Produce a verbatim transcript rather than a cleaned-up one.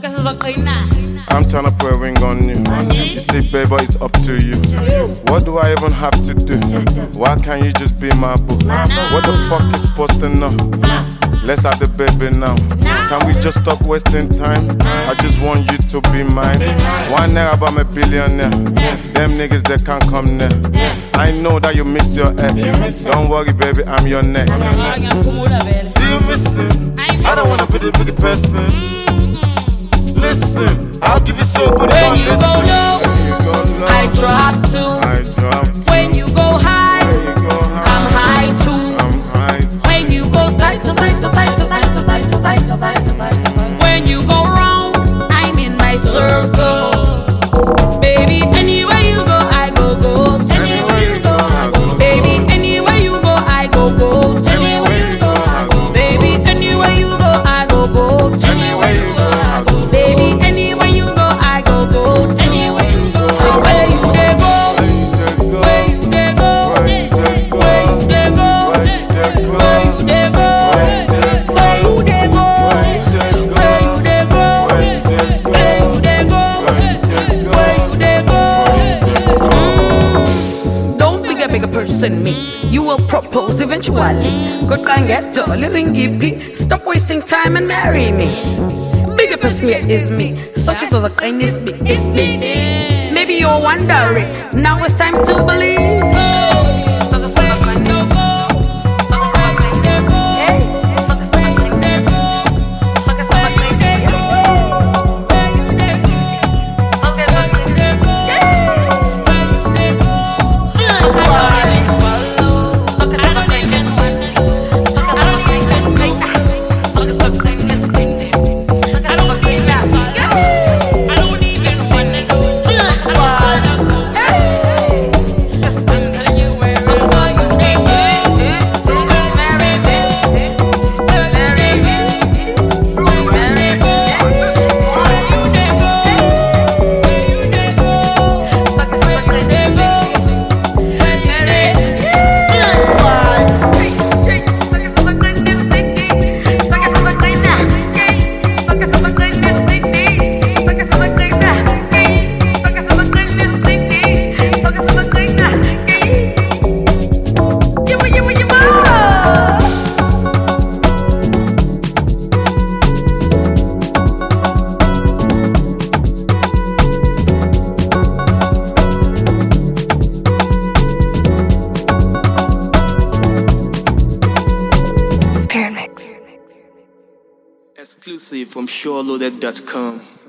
I'm tryna put a ring on you. You see, baby, it's up to you. What do I even have to do? Why can't you just be my boo? What the fuck is supposed to know? Let's have the baby now. Can we just stop wasting time? I just want you to be mine. One naira about my billionaire. Them niggas they can't come near. I know that you miss your ex. Don't worry, baby, I'm your next. Do you miss it? I don't wanna be the big person. Listen, I'll give you so good. When you go low, I drop too. I drop too. When you go high, I'm high too. I'm high too. When you go side to side to side to side to side to side to side to side. When you go round, I'm in my circle. Baby, anywhere you go, I go go. Anywhere you go, I go. Baby, anywhere you go, I go go. Anywhere you go, I go. Baby, anywhere you go, I go go. Anywhere you go, I go. Baby, anywhere you go, I go go. Anywhere you go, where you dey go, where you dey go, where you dey go, where you dey go, where you dey go, where you dey go, where you dey go, where you dey go. Mm. Don't be a bigger person me. You will propose eventually. Good guy and get dollar and give key. Stop wasting time and marry me. Bigger person here is me. Suck it so the kindness be it's me. Maybe you're wondering. Now it's time to believe. Exclusive from SureLoaded dot com.